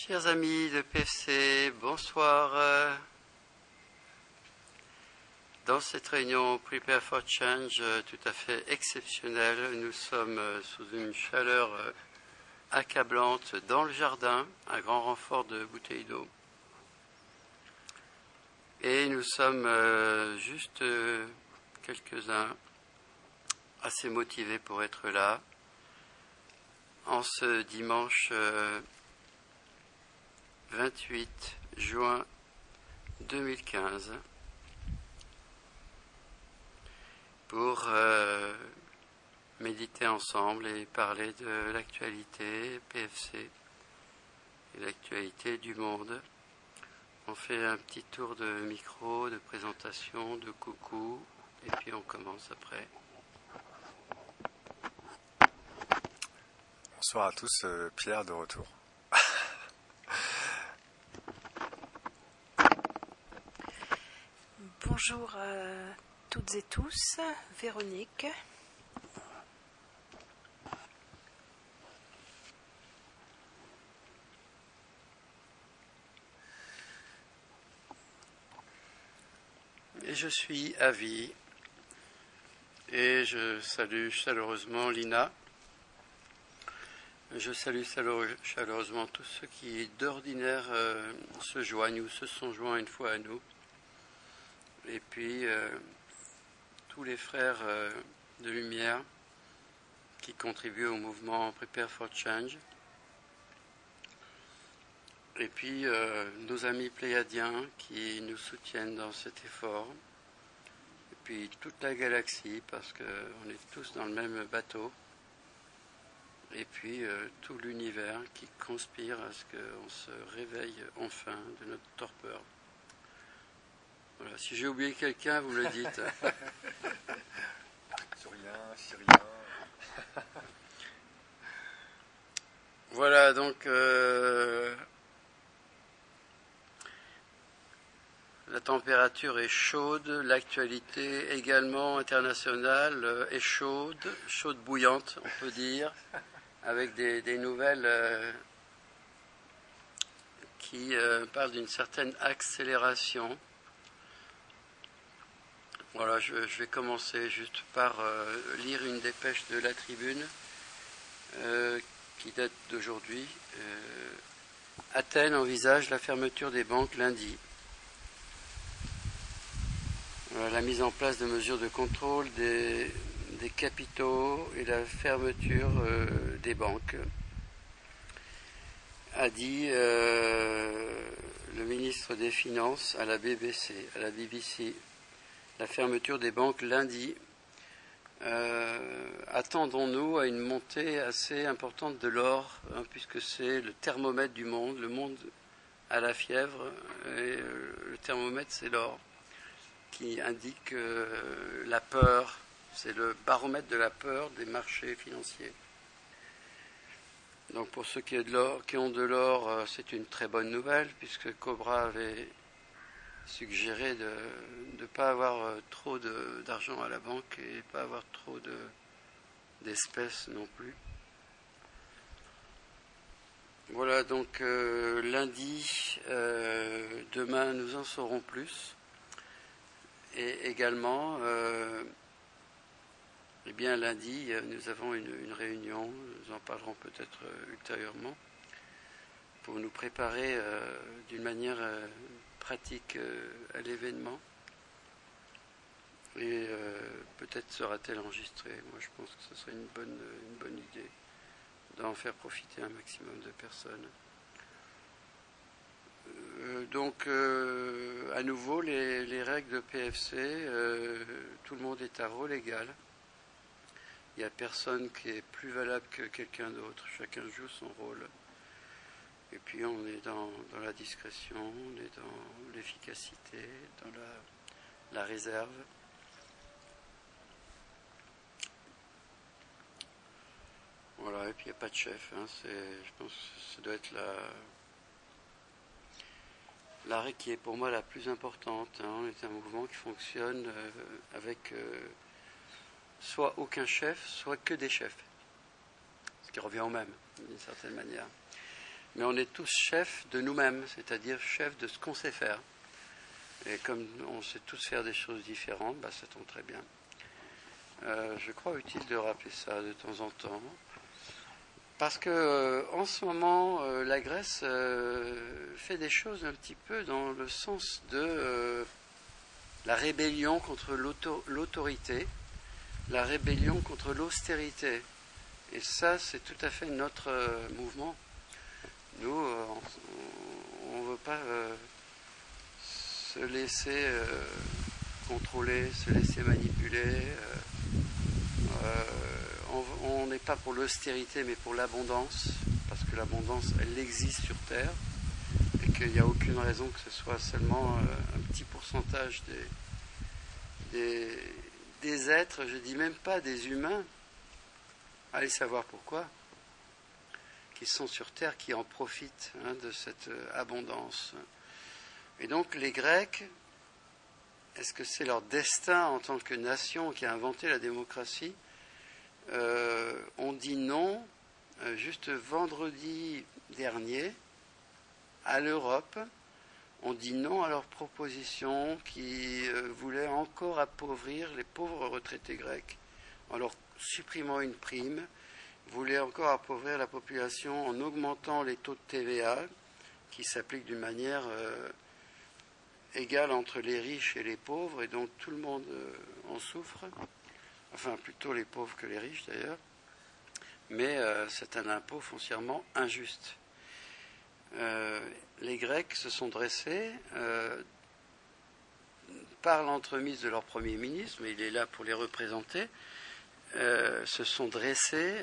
Chers amis de PFC, bonsoir. Dans cette réunion Prepare for Change tout à fait exceptionnelle, nous sommes sous une chaleur accablante dans le jardin, à grand renfort de bouteilles d'eau. Et nous sommes juste quelques-uns assez motivés pour être là en ce dimanche 28 juin 2015 pour méditer ensemble et parler de l'actualité PFC et l'actualité du monde. On fait un petit tour de micro, de présentation, de coucou, et puis on commence après. Bonsoir à tous, Pierre de retour. Bonjour à toutes et tous, Véronique. Et je suis Avi, et je salue chaleureusement Lina. Je salue chaleureusement tous ceux qui d'ordinaire se joignent ou se sont joints une fois à nous. Et puis tous les frères de lumière qui contribuent au mouvement Prepare for Change. Et puis nos amis pléiadiens qui nous soutiennent dans cet effort. Et puis toute la galaxie, parce qu'on est tous dans le même bateau. Et puis tout l'univers qui conspire à ce qu'on se réveille enfin de notre torpeur. Voilà, si j'ai oublié quelqu'un, vous me le dites. Syrien. Voilà, donc la température est chaude, l'actualité également internationale est chaude bouillante, on peut dire, avec des nouvelles qui parlent d'une certaine accélération. Voilà, je vais commencer juste par lire une dépêche de la Tribune qui date d'aujourd'hui. Athènes envisage la fermeture des banques lundi. Voilà, la mise en place de mesures de contrôle des capitaux et la fermeture des banques, a dit le ministre des Finances à la BBC. La fermeture des banques lundi. Attendons-nous à une montée assez importante de l'or, puisque c'est le thermomètre du monde. Le monde a la fièvre, et le thermomètre, c'est l'or, qui indique la peur. C'est le baromètre de la peur des marchés financiers. Donc pour ceux qui ont de l'or, c'est une très bonne nouvelle, puisque Cobra avait suggéré de ne pas avoir trop d'argent à la banque et pas avoir trop d'espèces non plus. Voilà, donc lundi, demain nous en saurons plus. Et également, lundi, nous avons une réunion, nous en parlerons peut-être ultérieurement, pour nous préparer d'une manière pratique à l'événement. Et peut-être sera-t-elle enregistrée. Moi, je pense que ce serait une bonne idée d'en faire profiter un maximum de personnes. Donc, à nouveau, les règles de PFC, tout le monde est à rôle égal. Il n'y a personne qui est plus valable que quelqu'un d'autre. Chacun joue son rôle. Et puis, on est dans la discrétion, on est dans l'efficacité, dans la réserve. Voilà, et puis il n'y a pas de chef. Je pense que ça doit être la règle qui est pour moi la plus importante. On est un mouvement qui fonctionne avec soit aucun chef, soit que des chefs. Ce qui revient au même, d'une certaine manière. mais on est tous chefs de nous-mêmes, c'est-à-dire chefs de ce qu'on sait faire. Et comme on sait tous faire des choses différentes, ça tombe très bien. Je crois utile de rappeler ça de temps en temps, parce que en ce moment, la Grèce fait des choses un petit peu dans le sens de la rébellion contre l'autorité, la rébellion contre l'austérité. Et ça, c'est tout à fait notre mouvement. Nous, on ne veut pas se laisser contrôler, se laisser manipuler. On n'est pas pour l'austérité, mais pour l'abondance, parce que l'abondance, elle existe sur Terre, et qu'il n'y a aucune raison que ce soit seulement un petit pourcentage des êtres, je ne dis même pas des humains, allez savoir pourquoi, qui sont sur Terre, qui en profitent de cette abondance. Et donc les Grecs, est-ce que c'est leur destin en tant que nation qui a inventé la démocratie ? On dit non, juste vendredi dernier, à l'Europe, on dit non à leur proposition qui voulait encore appauvrir les pauvres retraités grecs en leur supprimant une prime, voulait encore appauvrir la population en augmentant les taux de TVA qui s'appliquent d'une manière égale entre les riches et les pauvres, et donc tout le monde en souffre, enfin plutôt les pauvres que les riches d'ailleurs, mais c'est un impôt foncièrement injuste. Les Grecs se sont dressés par l'entremise de leur Premier ministre, mais il est là pour les représenter, se sont dressés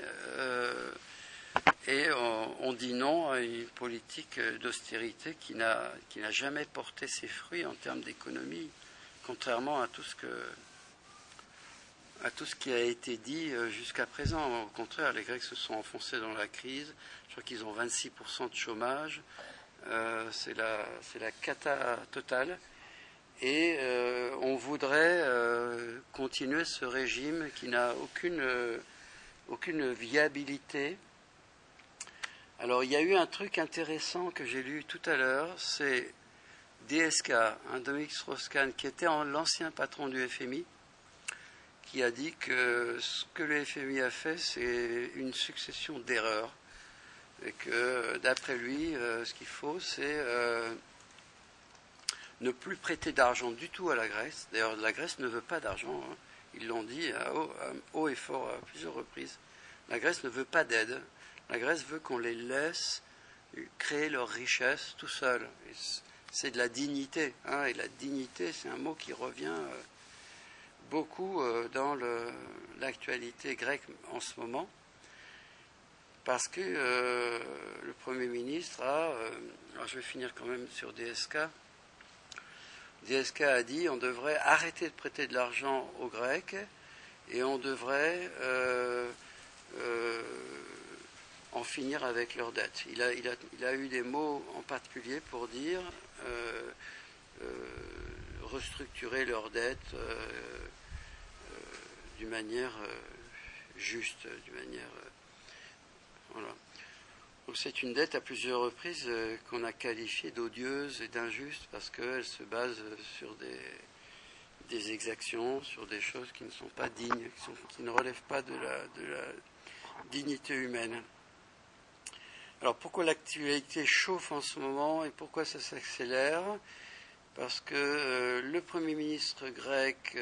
et on dit non à une politique d'austérité qui n'a jamais porté ses fruits en termes d'économie, contrairement à tout ce qui a été dit jusqu'à présent. Au contraire, les Grecs se sont enfoncés dans la crise. Je crois qu'ils ont 26% de chômage. C'est la cata totale. Et on voudrait continuer ce régime qui n'a aucune viabilité. Alors, il y a eu un truc intéressant que j'ai lu tout à l'heure, c'est DSK, Dominique Strauss-Kahn, qui était l'ancien patron du FMI, qui a dit que ce que le FMI a fait, c'est une succession d'erreurs. Et que, d'après lui, ce qu'il faut, c'est ne plus prêter d'argent du tout à la Grèce. D'ailleurs, la Grèce ne veut pas d'argent. Ils l'ont dit à haut et fort à plusieurs reprises. La Grèce ne veut pas d'aide. La Grèce veut qu'on les laisse créer leur richesse tout seuls. C'est de la dignité. Et la dignité, c'est un mot qui revient beaucoup dans l'actualité grecque en ce moment. Parce que le Premier ministre alors je vais finir quand même sur DSK. DSK a dit on devrait arrêter de prêter de l'argent aux Grecs et on devrait en finir avec leurs dettes. Il a eu des mots en particulier pour dire restructurer leurs dettes d'une manière juste, d'une manière... Voilà. Donc c'est une dette à plusieurs reprises qu'on a qualifiée d'odieuse et d'injuste parce qu'elle se base sur des exactions, sur des choses qui ne sont pas dignes, qui ne relèvent pas de la dignité humaine. Alors pourquoi l'actualité chauffe en ce moment et pourquoi ça s'accélère ? Parce que le Premier ministre grec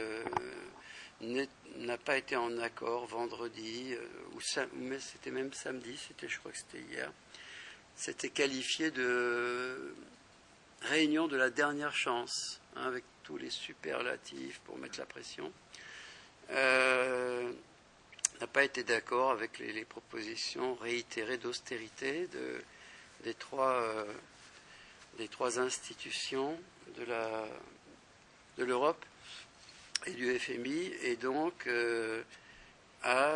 n'a pas été en accord vendredi, mais c'était même samedi, je crois que c'était hier. C'était qualifié de réunion de la dernière chance, avec tous les superlatifs pour mettre la pression. N'a pas été d'accord avec les propositions réitérées d'austérité des trois institutions de l'Europe et du FMI, et donc a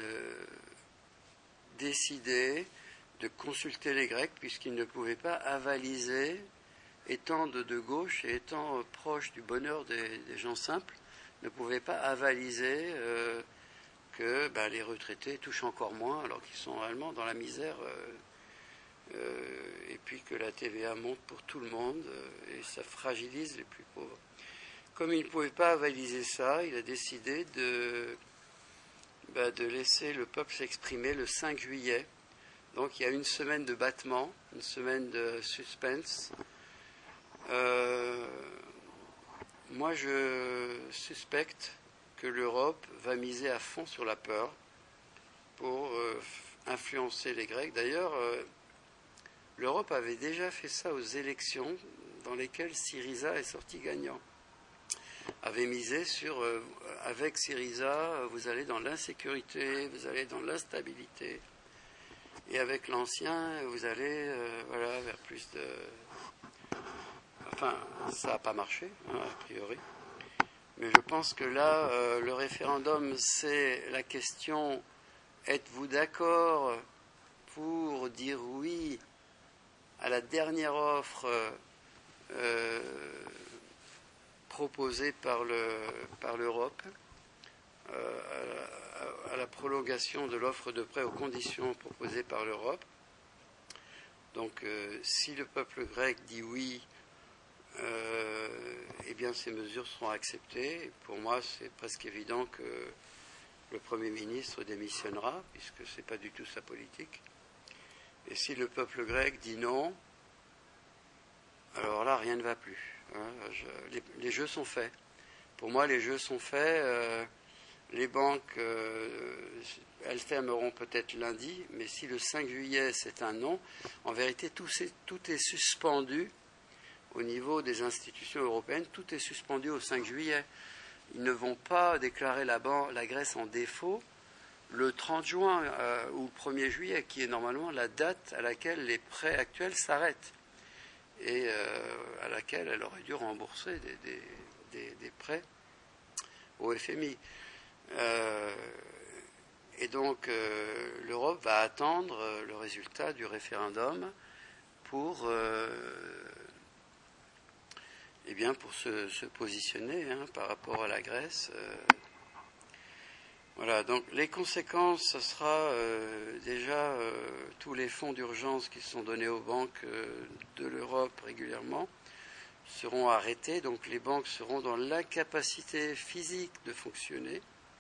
décidé de consulter les Grecs puisqu'ils ne pouvaient pas avaliser, étant de gauche et étant proche du bonheur des gens simples, ne pouvaient pas avaliser que les retraités touchent encore moins alors qu'ils sont réellement dans la misère et puis que la TVA monte pour tout le monde, et ça fragilise les plus pauvres. Comme il ne pouvait pas avaliser ça, il a décidé de laisser le peuple s'exprimer le 5 juillet. Donc il y a une semaine de battement, une semaine de suspense. Moi je suspecte que l'Europe va miser à fond sur la peur pour influencer les Grecs. D'ailleurs, l'Europe avait déjà fait ça aux élections dans lesquelles Syriza est sorti gagnant. Avait misé sur, avec Syriza, vous allez dans l'insécurité, vous allez dans l'instabilité. Et avec l'ancien, vous allez vers plus de... Enfin, ça n'a pas marché, a priori. Mais je pense que là, le référendum, c'est la question, êtes-vous d'accord pour dire oui à la dernière offre proposée par l'Europe, à la prolongation de l'offre de prêt aux conditions proposées par l'Europe. Donc, si le peuple grec dit oui, eh bien ces mesures seront acceptées. Et pour moi, c'est presque évident que le Premier ministre démissionnera, puisque ce n'est pas du tout sa politique. Et si le peuple grec dit non, alors là, rien ne va plus. Les jeux sont faits. Pour moi, les jeux sont faits. Les banques, elles fermeront peut-être lundi, mais si le 5 juillet c'est un non, en vérité, tout est suspendu au niveau des institutions européennes, tout est suspendu au 5 juillet. Ils ne vont pas déclarer la Grèce en défaut le 30 juin ou le 1er juillet, qui est normalement la date à laquelle les prêts actuels s'arrêtent et à laquelle elle aurait dû rembourser des prêts au FMI. Et donc l'Europe va attendre le résultat du référendum pour se positionner par rapport à la Grèce. Voilà, donc les conséquences, ce sera déjà tous les fonds d'urgence qui sont donnés aux banques de l'Europe régulièrement seront arrêtés, donc les banques seront dans l'incapacité physique de fonctionner.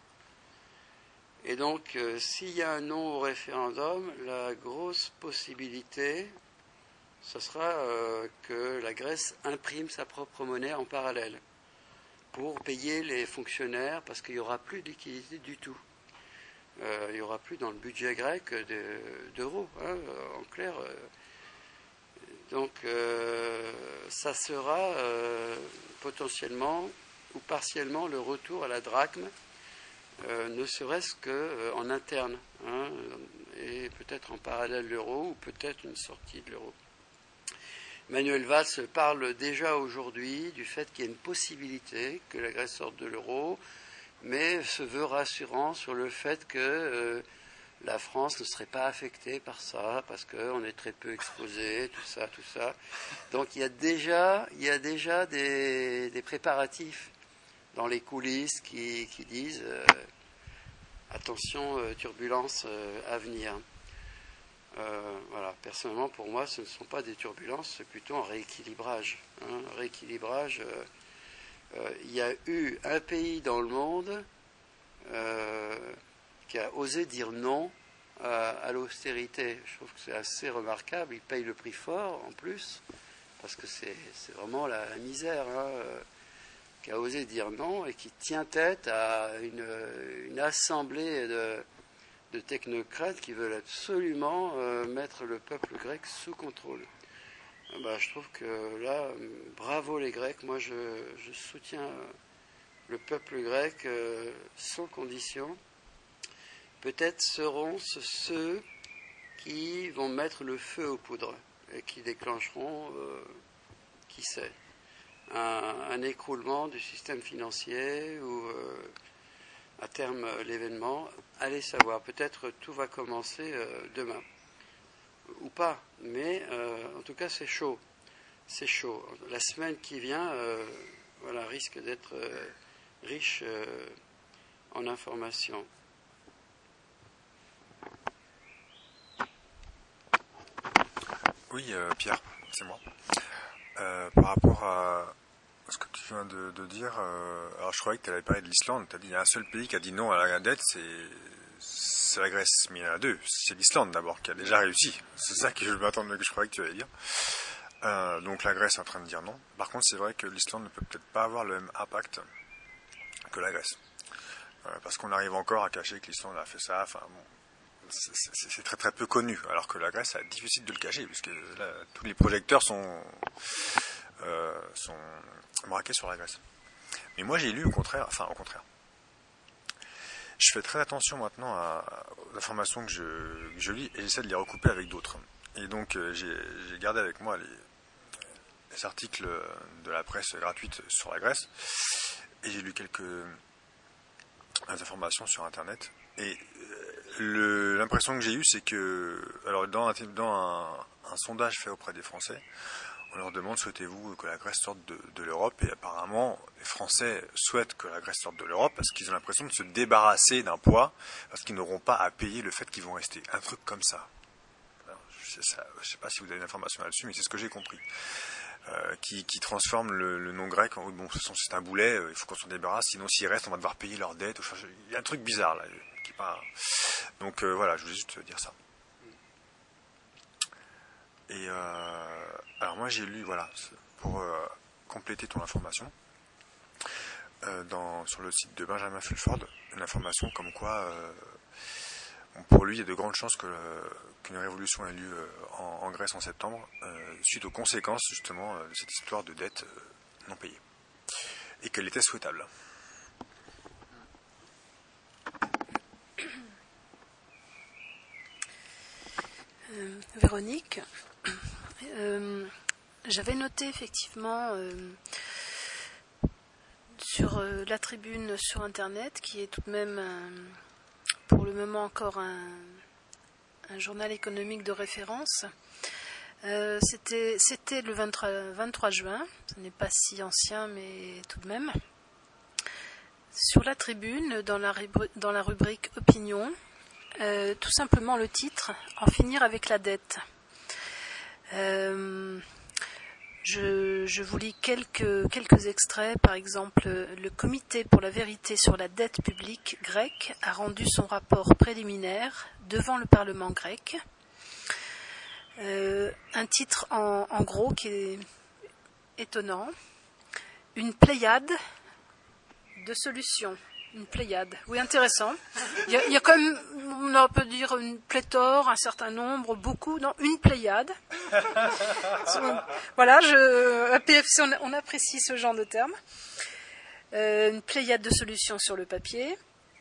Et donc, s'il y a un non au référendum, la grosse possibilité, ce sera que la Grèce imprime sa propre monnaie en parallèle pour payer les fonctionnaires, parce qu'il n'y aura plus de liquidité du tout. Il n'y aura plus dans le budget grec d'euros, en clair. Donc, ça sera potentiellement ou partiellement le retour à la drachme, ne serait-ce qu'en interne, et peut-être en parallèle l'euro, ou peut-être une sortie de l'euro. Manuel Valls parle déjà aujourd'hui du fait qu'il y a une possibilité que la Grèce sorte de l'euro, mais se veut rassurant sur le fait que la France ne serait pas affectée par ça, parce qu'on est très peu exposé, tout ça. Donc il y a déjà des préparatifs dans les coulisses qui disent attention, turbulences à venir. Voilà. Personnellement, pour moi, ce ne sont pas des turbulences, c'est plutôt un rééquilibrage. Un rééquilibrage. Il y a eu un pays dans le monde qui a osé dire non à l'austérité. Je trouve que c'est assez remarquable. Il paye le prix fort, en plus, parce que c'est vraiment la misère, qui a osé dire non et qui tient tête à une assemblée de technocrates qui veulent absolument mettre le peuple grec sous contrôle. Je trouve que là, bravo les Grecs, moi je soutiens le peuple grec sans condition. Peut-être seront ceux qui vont mettre le feu aux poudres et qui déclencheront, qui sait, un écroulement du système financier ou à terme l'événement. Allez savoir, peut-être tout va commencer demain ou pas, mais en tout cas c'est chaud. C'est chaud. La semaine qui vient risque d'être riche en informations. Oui, Pierre, c'est moi. Par rapport à ce que tu viens de dire, alors je croyais que tu avais parlé de l'Islande. Tu as dit qu'il y a un seul pays qui a dit non à la dette, c'est la Grèce. Mais il y en a deux. C'est l'Islande d'abord qui a déjà réussi. C'est ça que je croyais que tu allais dire. Donc la Grèce est en train de dire non. Par contre, c'est vrai que l'Islande ne peut peut-être pas avoir le même impact que la Grèce. Parce qu'on arrive encore à cacher que l'Islande a fait ça. Enfin bon. C'est très très peu connu, alors que la Grèce, c'est difficile de le cacher, puisque là, tous les projecteurs sont braqués sur la Grèce. Mais moi j'ai lu au contraire. Je fais très attention maintenant aux informations que je lis, et j'essaie de les recouper avec d'autres. Et donc j'ai gardé avec moi les articles de la presse gratuite sur la Grèce, et j'ai lu quelques informations sur Internet. Et l'impression que j'ai eue, c'est que, alors dans un sondage fait auprès des Français, on leur demande souhaitez-vous que la Grèce sorte de l'Europe, et apparemment les Français souhaitent que la Grèce sorte de l'Europe parce qu'ils ont l'impression de se débarrasser d'un poids, parce qu'ils n'auront pas à payer le fait qu'ils vont rester. Un truc comme ça. Alors, je sais pas si vous avez une information là-dessus, mais c'est ce que j'ai compris. Qui transforme le nom grec en bon, de toute façon c'est un boulet, il faut qu'on s'en débarrasse, sinon s'ils restent on va devoir payer leurs dettes. Enfin, il y a un truc bizarre là qui est pas. Donc voilà, je voulais juste dire ça. Et alors moi j'ai lu, voilà, pour compléter ton information, sur le site de Benjamin Fulford, une information comme quoi pour lui il y a de grandes chances qu'une révolution ait lieu en Grèce en septembre, suite aux conséquences justement de cette histoire de dette non payée, et qu'elle était souhaitable. Véronique, j'avais noté effectivement sur la tribune sur Internet, qui est tout de même pour le moment encore un journal économique de référence. C'était le 23 juin, ce n'est pas si ancien mais tout de même. Sur la tribune, dans la rubrique Opinion, tout simplement le titre « En finir avec la dette ». Je vous lis quelques extraits. Par exemple, le Comité pour la vérité sur la dette publique grecque a rendu son rapport préliminaire devant le Parlement grec. Un titre en gros qui est étonnant. Une pléiade de solutions. Une pléiade, oui, intéressant. Il y a quand même, on peut dire une pléthore, un certain nombre, beaucoup, non, une pléiade. Voilà, à PFC, on apprécie ce genre de terme. Une pléiade de solutions sur le papier.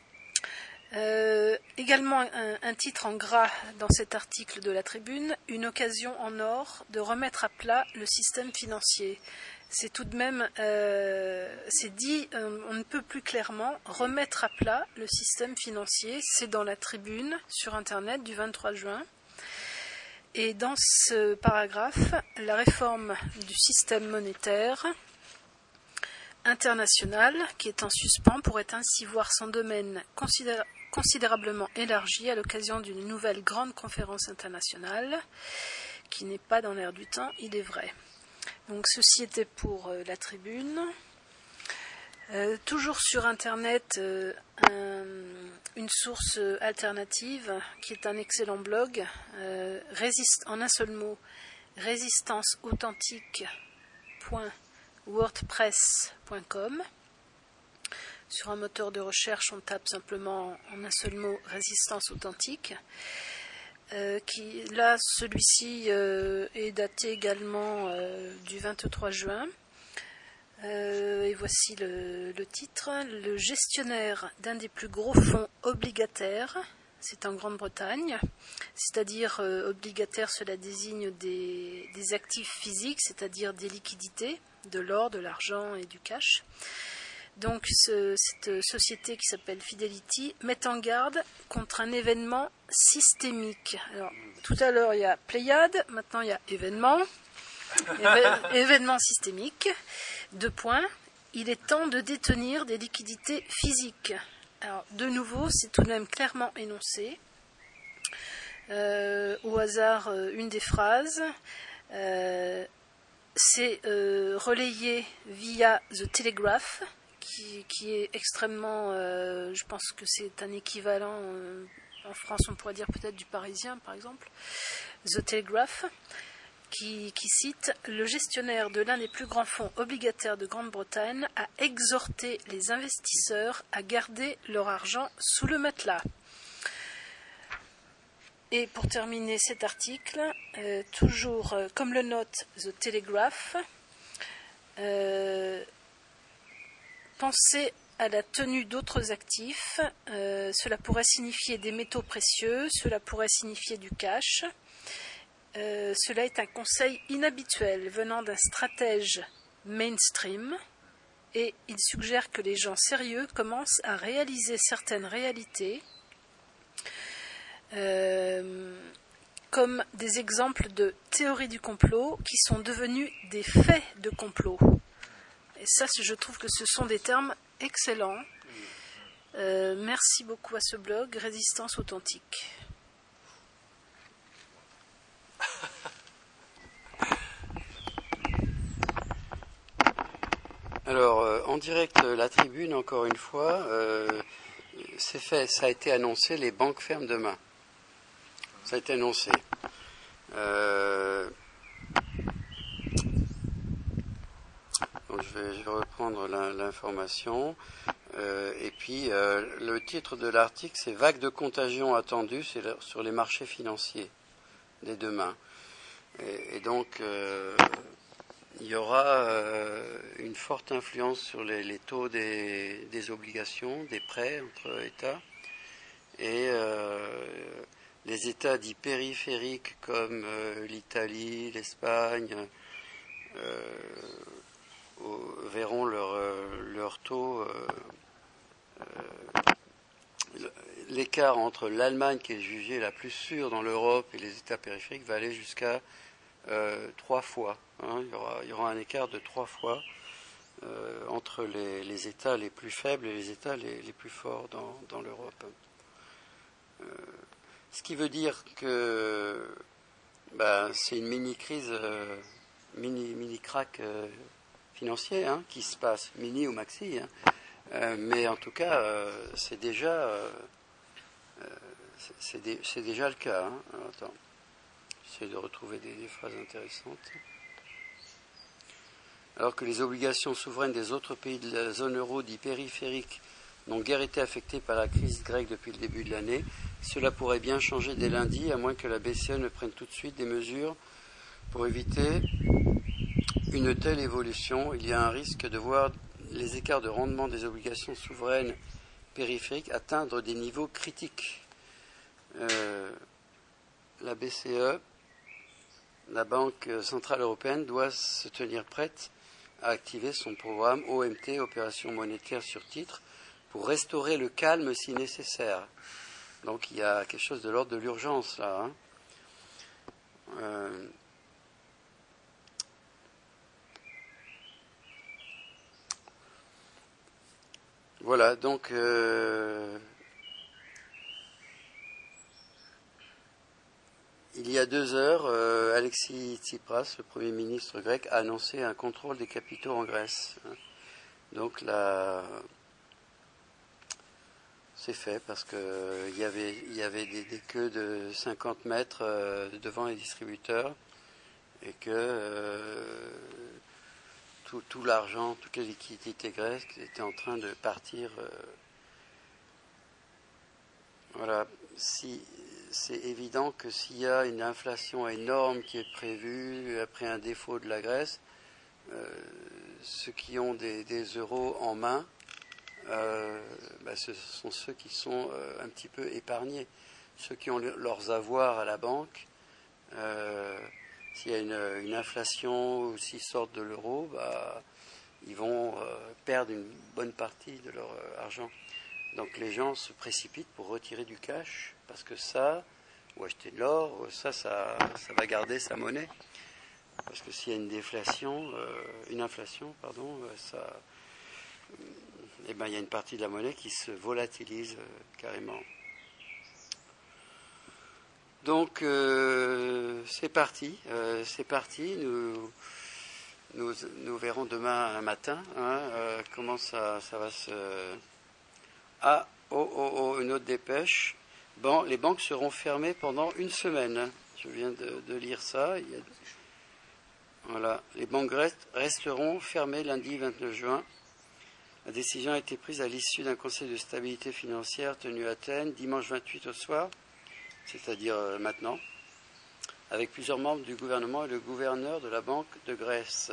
Également un titre en gras dans cet article de la Tribune, une occasion en or de remettre à plat le système financier. C'est tout de même, c'est dit, on ne peut plus clairement remettre à plat le système financier. C'est dans la Tribune sur Internet du 23 juin. Et dans ce paragraphe, la réforme du système monétaire international qui est en suspens pourrait ainsi voir son domaine considérablement élargi à l'occasion d'une nouvelle grande conférence internationale qui n'est pas dans l'air du temps, il est vrai. Donc ceci était pour la Tribune. Toujours sur Internet, une source alternative qui est un excellent blog, en un seul mot, résistanceauthentique.wordpress.com. Sur un moteur de recherche, on tape simplement en un seul mot résistance authentique. Celui-ci est daté également du 23 juin. Et voici le titre. Le gestionnaire d'un des plus gros fonds obligataires, c'est en Grande-Bretagne, c'est-à-dire obligataire, cela désigne des actifs physiques, c'est-à-dire des liquidités, de l'or, de l'argent et du cash. Donc cette société qui s'appelle Fidelity met en garde contre un événement systémique. Alors, tout à l'heure il y a Pléiade, maintenant il y a événement. Événement systémique. 2 points. Il est temps de détenir des liquidités physiques. Alors, de nouveau, c'est tout de même clairement énoncé. Au hasard, une des phrases. C'est relayé via The Telegraph, qui est extrêmement... je pense que c'est un équivalent, en France on pourrait dire peut-être du Parisien par exemple, The Telegraph, qui cite « Le gestionnaire de l'un des plus grands fonds obligataires de Grande-Bretagne a exhorté les investisseurs à garder leur argent sous le matelas ». Et pour terminer cet article, toujours comme le note The Telegraph, pensez à la tenue d'autres actifs. Cela pourrait signifier des métaux précieux, cela pourrait signifier du cash. Cela est un conseil inhabituel venant d'un stratège mainstream et il suggère que les gens sérieux commencent à réaliser certaines réalités comme des exemples de théories du complot qui sont devenus des faits de complot. Et ça, je trouve que ce sont des termes excellents. Merci beaucoup à ce blog, Résistance Authentique. Alors, en direct, la tribune, encore une fois, c'est fait, ça a été annoncé, les banques ferment demain. Ça a été annoncé. Donc je vais reprendre l'information. Et puis, le titre de l'article, c'est « Vague de contagion attendue sur les marchés financiers dès demain ». Et donc, il y aura une forte influence sur les taux des obligations, des prêts entre États. Et les États dits périphériques comme l'Italie, l'Espagne verront leur taux, l'écart entre l'Allemagne qui est jugée la plus sûre dans l'Europe et les États périphériques va aller jusqu'à 3 fois. Hein. Il y aura un écart de 3 fois entre les États les plus faibles et les États les plus forts dans l'Europe. Ce qui veut dire que c'est une mini-crise, mini-crack financier qui se passe, mini ou maxi. Mais en tout cas, c'est déjà le cas. Alors, attends, j'essaie de retrouver des phrases intéressantes. Alors que les obligations souveraines des autres pays de la zone euro dits périphériques n'ont guère été affectées par la crise grecque depuis le début de l'année, cela pourrait bien changer dès lundi, à moins que la BCE ne prenne tout de suite des mesures pour éviter une telle évolution. Il y a un risque de voir les écarts de rendement des obligations souveraines périphériques atteindre des niveaux critiques. La BCE, la Banque Centrale Européenne, doit se tenir prête à activer son programme OMT, Opération monétaire sur titre, pour restaurer le calme si nécessaire. Donc il y a quelque chose de l'ordre de l'urgence là. Voilà, donc il y a 2 heures, Alexis Tsipras, le Premier ministre grec, a annoncé un contrôle des capitaux en Grèce. Donc là, c'est fait parce qu'il y avait des queues de 50 mètres devant les distributeurs et que tout l'argent, toutes les liquidités grecques étaient en train de partir. Voilà. C'est évident que s'il y a une inflation énorme qui est prévue après un défaut de la Grèce, ceux qui ont des euros en main, ce sont ceux qui sont un petit peu épargnés. Ceux qui ont leurs avoirs à la banque, s'il y a une inflation ou s'ils sortent de l'euro, ils vont perdre une bonne partie de leur argent. Donc les gens se précipitent pour retirer du cash, parce que ou acheter de l'or, ça va garder sa monnaie. Parce que s'il y a une inflation, il y a une partie de la monnaie qui se volatilise carrément. Donc c'est parti, nous verrons demain matin comment ça va se... Ah, une autre dépêche. Bon, les banques seront fermées pendant une semaine. Je viens de lire ça. Voilà, les banques resteront fermées lundi 29 juin. La décision a été prise à l'issue d'un conseil de stabilité financière tenu à Athènes dimanche 28 au soir, c'est-à-dire maintenant, avec plusieurs membres du gouvernement et le gouverneur de la Banque de Grèce.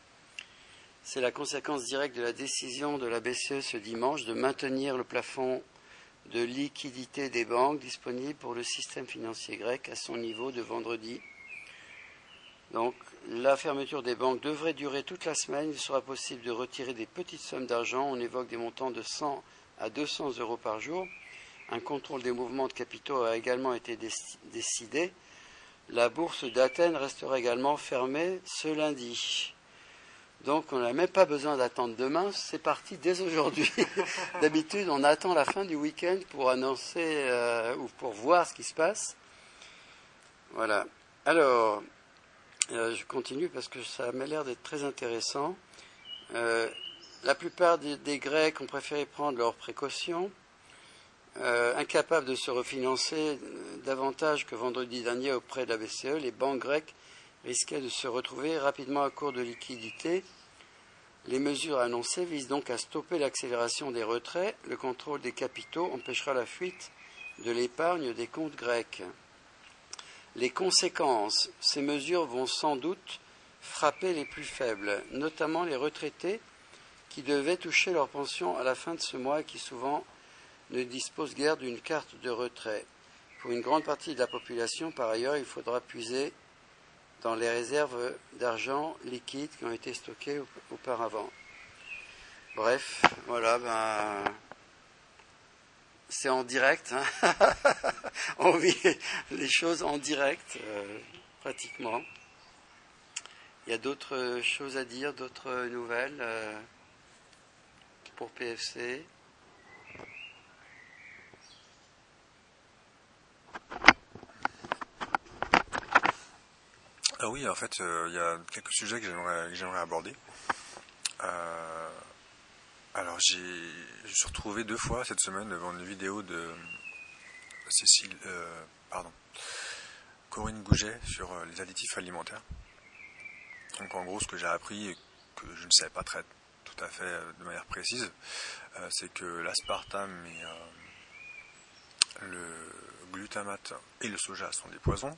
C'est la conséquence directe de la décision de la BCE ce dimanche de maintenir le plafond de liquidité des banques disponible pour le système financier grec à son niveau de vendredi. Donc, la fermeture des banques devrait durer toute la semaine. Il sera possible de retirer des petites sommes d'argent. On évoque des montants de 100 à 200 euros par jour. Un contrôle des mouvements de capitaux a également été décidé. La bourse d'Athènes restera également fermée ce lundi. Donc, on n'a même pas besoin d'attendre demain. C'est parti dès aujourd'hui. D'habitude, on attend la fin du week-end pour annoncer ou pour voir ce qui se passe. Voilà. Alors... je continue parce que ça m'a l'air d'être très intéressant. La plupart des Grecs ont préféré prendre leurs précautions. Incapables de se refinancer davantage que vendredi dernier auprès de la BCE, les banques grecques risquaient de se retrouver rapidement à court de liquidités. Les mesures annoncées visent donc à stopper l'accélération des retraits. Le contrôle des capitaux empêchera la fuite de l'épargne des comptes grecs. Les conséquences, ces mesures vont sans doute frapper les plus faibles, notamment les retraités qui devaient toucher leur pension à la fin de ce mois et qui souvent ne disposent guère d'une carte de retrait. Pour une grande partie de la population, par ailleurs, il faudra puiser dans les réserves d'argent liquide qui ont été stockées auparavant. Bref, voilà, c'est en direct, hein. On vit les choses en direct, pratiquement. Il y a d'autres choses à dire, d'autres nouvelles pour PFC. Ah oui, en fait, il y a quelques sujets que j'aimerais aborder. Alors, je me suis retrouvé 2 fois cette semaine devant une vidéo de Corinne Gouget sur les additifs alimentaires. Donc, en gros, ce que j'ai appris et que je ne savais pas tout à fait de manière précise, c'est que l'aspartame et le glutamate et le soja sont des poisons,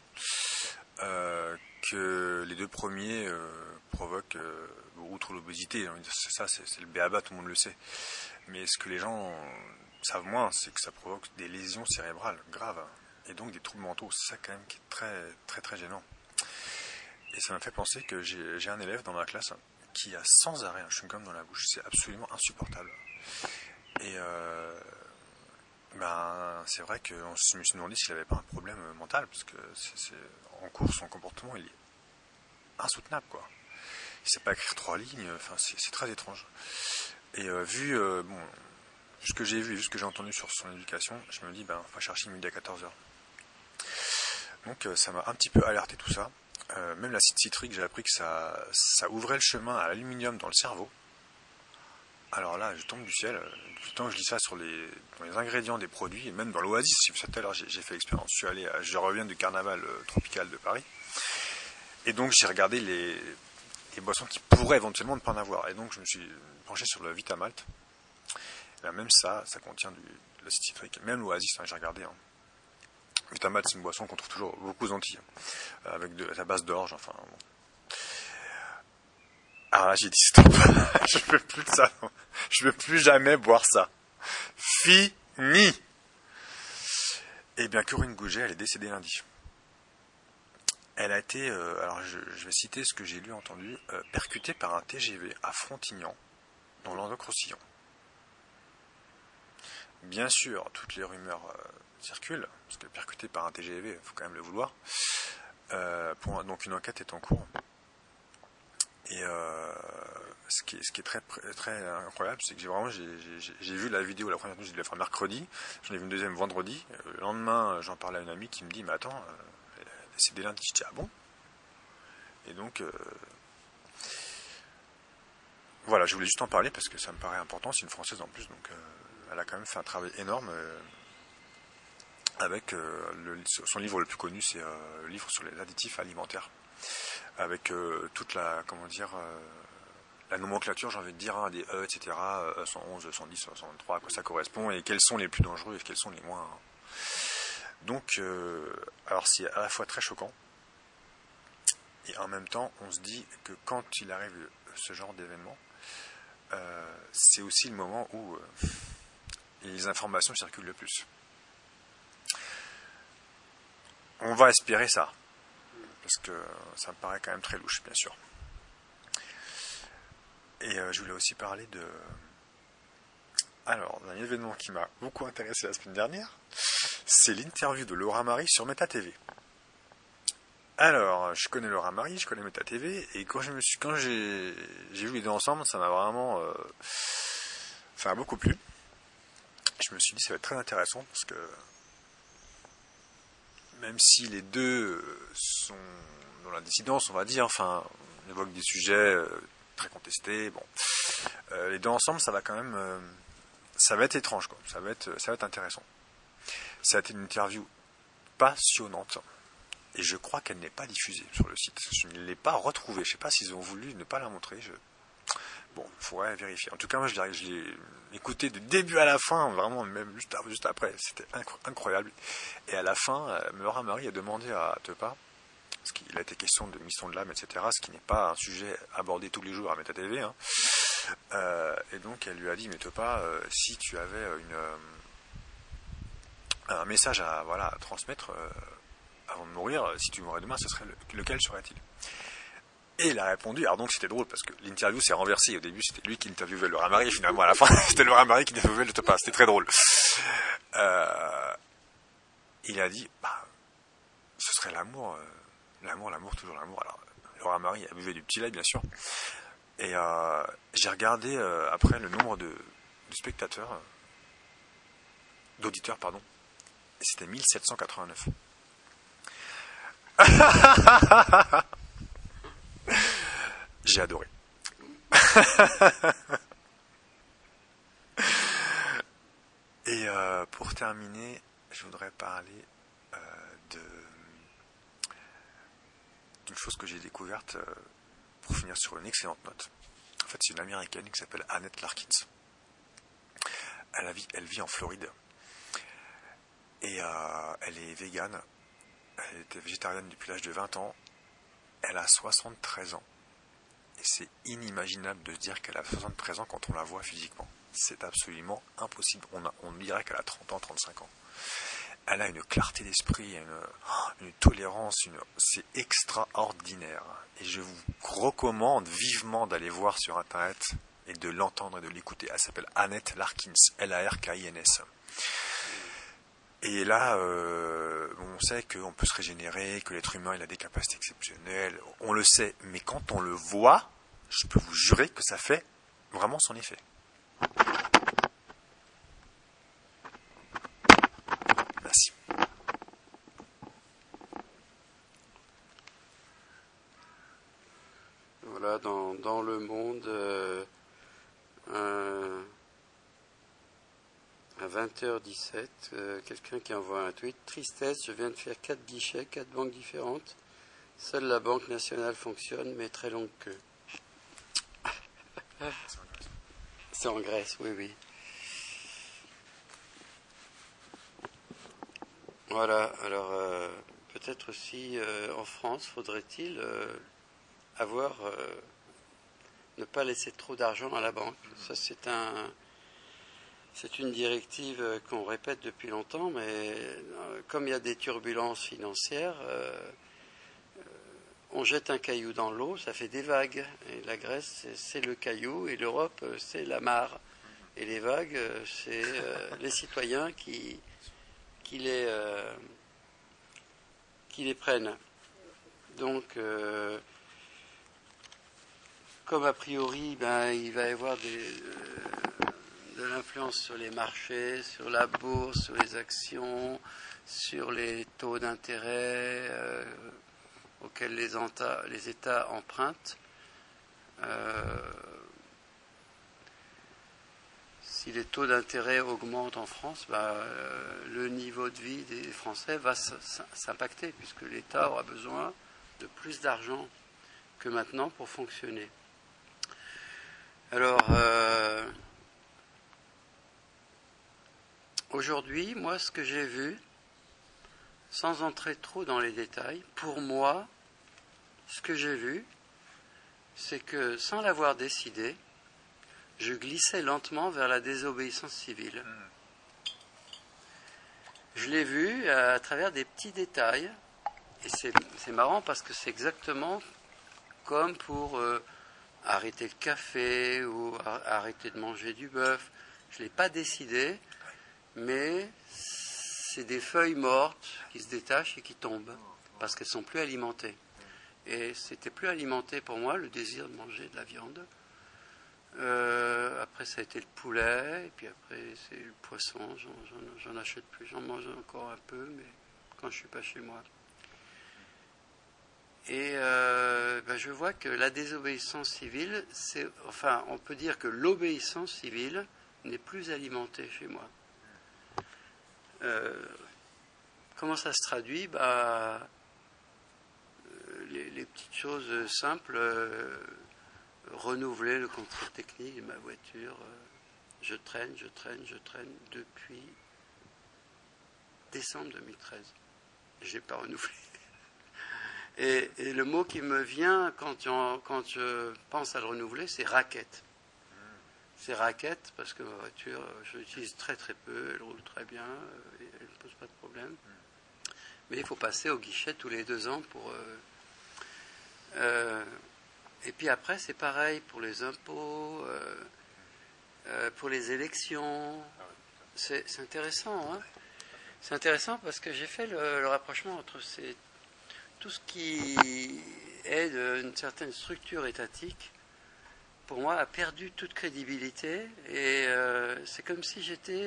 que les 2 premiers provoquent, outre l'obésité, c'est le b.a.-ba, tout le monde le sait, mais ce que les gens savent moins, c'est que ça provoque des lésions cérébrales graves, et donc des troubles mentaux. C'est ça quand même qui est très très très gênant. Et ça m'a fait penser que j'ai un élève dans ma classe qui a sans arrêt un chewing-gum dans la bouche. C'est absolument insupportable. Et c'est vrai que je me suis demandé s'il n'avait pas un problème mental, parce que en cours, son comportement il est insoutenable, quoi. Il sait pas écrire 3 lignes, enfin c'est très étrange. Et vu ce que j'ai vu, vu ce que j'ai entendu sur son éducation, je me dis on va chercher midi à 14h. Donc ça m'a un petit peu alerté tout ça. Même l'acide citrique, j'ai appris que ça ouvrait le chemin à l'aluminium dans le cerveau. Alors là, je tombe du ciel. Tout le temps que je lis ça dans les ingrédients des produits, et même dans l'Oasis, si vous savez, tout à l'heure j'ai fait l'expérience. Je reviens du carnaval tropical de Paris. Et donc j'ai regardé les boissons qui pourraient éventuellement ne pas en avoir. Et donc je me suis penché sur le Vitamalt. Et même ça contient de l'acide citrique. Même l'Oasis, j'ai regardé. Vitamalt, c'est une boisson qu'on trouve toujours beaucoup aux Antilles, avec la base d'orge, enfin bon. Alors là, j'ai dit stop, je veux plus de ça, je veux plus jamais boire ça. Fini. Eh bien, Corinne Gouget, elle est décédée lundi. Elle a été, alors je vais citer ce que j'ai lu et entendu, percutée par un TGV à Frontignan, dans Languedoc-Roussillon. Bien sûr, toutes les rumeurs circulent, parce que percutée par un TGV, il faut quand même le vouloir. Donc une enquête est en cours. Et ce qui est très, très incroyable, c'est que j'ai vu la vidéo, la première fois, j'ai dû la faire mercredi, j'en ai vu une deuxième vendredi. Le lendemain, j'en parlais à une amie qui me dit, mais attends, c'est dès lundi. Je dis, ah bon? Et donc, voilà, je voulais juste en parler parce que ça me paraît important. C'est une Française en plus, donc elle a quand même fait un travail énorme avec son livre le plus connu, c'est le livre sur les additifs alimentaires, avec toute la, comment dire, la nomenclature, j'ai envie de dire, hein, des E, etc., 111, 110, 123, à quoi ça correspond, et quels sont les plus dangereux et quels sont les moins. Donc, alors c'est à la fois très choquant, et en même temps, on se dit que quand il arrive ce genre d'événement, c'est aussi le moment où les informations circulent le plus. On va espérer ça, parce que ça me paraît quand même très louche, bien sûr. Et je voulais aussi parler d'un événement qui m'a beaucoup intéressé la semaine dernière, c'est l'interview de Laura Marie sur Meta TV. Alors, je connais Laura Marie, je connais Meta TV, et quand j'ai vu les deux ensemble, ça m'a vraiment, ça m'a beaucoup plu. Je me suis dit, ça va être très intéressant, parce que même si les deux sont dans la dissidence, on va dire, enfin, on évoque des sujets très contestés, bon, les deux ensemble, ça va quand même, ça va être étrange, quoi. Ça va être intéressant. Ça a été une interview passionnante. Et je crois qu'elle n'est pas diffusée sur le site. Je ne l'ai pas retrouvée. Je ne sais pas s'ils ont voulu ne pas la montrer. Bon, il faudrait vérifier. En tout cas, moi, je l'ai écouté de début à la fin, vraiment, même juste après. C'était incroyable. Et à la fin, Laura Marie a demandé à Tepa, parce qu'il a été question de mission de l'âme, etc., ce qui n'est pas un sujet abordé tous les jours à Meta TV. Hein. Et donc, elle lui a dit, mais Tepa, si tu avais un message à transmettre... avant de mourir, si tu mourrais demain, ce serait lequel serait-il? Et il a répondu, alors donc c'était drôle parce que l'interview s'est renversée. Au début, c'était lui qui interviewait Laura Marie, et finalement à la fin, c'était Laura Marie qui interviewait le Tepa. C'était très drôle. Il a dit, ce serait l'amour, l'amour, toujours l'amour. Alors, Laura Marie a buvait du petit lait, bien sûr. Et j'ai regardé après le nombre de spectateurs, d'auditeurs, pardon, et c'était 1789. J'ai adoré. Et pour terminer, je voudrais parler d'une chose que j'ai découverte pour finir sur une excellente note. En fait, c'est une américaine qui s'appelle Annette Larkins. Elle vit en Floride. Et elle est végane. Elle était végétarienne depuis l'âge de 20 ans. Elle a 73 ans. Et c'est inimaginable de se dire qu'elle a 73 ans quand on la voit physiquement. C'est absolument impossible. On dirait qu'elle a 30 ans, 35 ans. Elle a une clarté d'esprit, une tolérance, c'est extraordinaire. Et je vous recommande vivement d'aller voir sur Internet et de l'entendre et de l'écouter. Elle s'appelle Annette Larkins, Larkins. Et là, on sait qu'on peut se régénérer, que l'être humain il a des capacités exceptionnelles, on le sait, mais quand on le voit, je peux vous jurer que ça fait vraiment son effet. Merci. Voilà, dans le monde, à 20h17, quelqu'un qui envoie un tweet. Tristesse, je viens de faire 4 guichets, 4 banques différentes. Seule la Banque nationale fonctionne, mais très longue queue. C'est en Grèce, oui. Voilà, alors peut-être aussi en France, faudrait-il ne pas laisser trop d'argent à la banque. Ça, c'est une directive qu'on répète depuis longtemps, mais comme il y a des turbulences financières, on jette un caillou dans l'eau, ça fait des vagues. Et la Grèce, c'est le caillou, et l'Europe, c'est la mare. Et les vagues, c'est les citoyens qui les prennent. Donc, comme a priori, il va y avoir de l'influence sur les marchés, sur la bourse, sur les actions, sur les taux d'intérêt auxquels les États empruntent. Si les taux d'intérêt augmentent en France, le niveau de vie des Français va s'impacter, puisque l'État aura besoin de plus d'argent que maintenant pour fonctionner. Alors, aujourd'hui, moi, ce que j'ai vu, sans entrer trop dans les détails, pour moi, ce que j'ai vu, c'est que, sans l'avoir décidé, je glissais lentement vers la désobéissance civile. Je l'ai vu à travers des petits détails, et c'est marrant parce que c'est exactement comme pour arrêter le café ou arrêter de manger du bœuf. Je ne l'ai pas décidé, mais c'est des feuilles mortes qui se détachent et qui tombent parce qu'elles ne sont plus alimentées. Et c'était plus alimenté pour moi le désir de manger de la viande. Après ça a été le poulet, et puis après c'est le poisson, j'en achète plus, j'en mange encore un peu, mais quand je ne suis pas chez moi. Et je vois que la désobéissance civile, on peut dire que l'obéissance civile n'est plus alimentée chez moi. Comment ça se traduit ? Les petites choses simples, renouveler le contrôle technique de ma voiture, je traîne depuis décembre 2013. Je n'ai pas renouvelé. Et le mot qui me vient quand je pense à le renouveler, c'est raquette. C'est raquette parce que ma voiture, je l'utilise très très peu, elle roule très bien, elle ne pose pas de problème. Mais il faut passer au guichet tous les 2 ans pour... et puis après, c'est pareil pour les impôts, pour les élections. C'est intéressant, hein. C'est intéressant parce que j'ai fait le rapprochement entre tout ce qui est d'une certaine structure étatique. Pour moi, a perdu toute crédibilité, et c'est comme si j'étais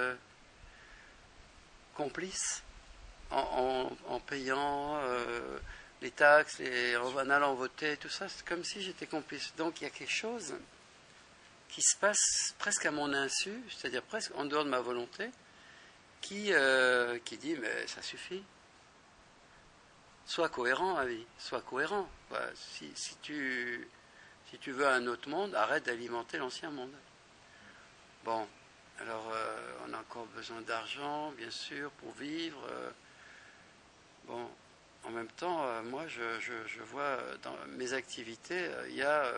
complice en payant les taxes, en allant voter, tout ça, c'est comme si j'étais complice. Donc il y a quelque chose qui se passe presque à mon insu, c'est-à-dire presque en dehors de ma volonté, qui dit mais ça suffit. Sois cohérent, Avi, sois cohérent. Si tu veux un autre monde, arrête d'alimenter l'ancien monde. Bon, alors on a encore besoin d'argent, bien sûr, pour vivre. En même temps, moi, je vois dans mes activités, il y a...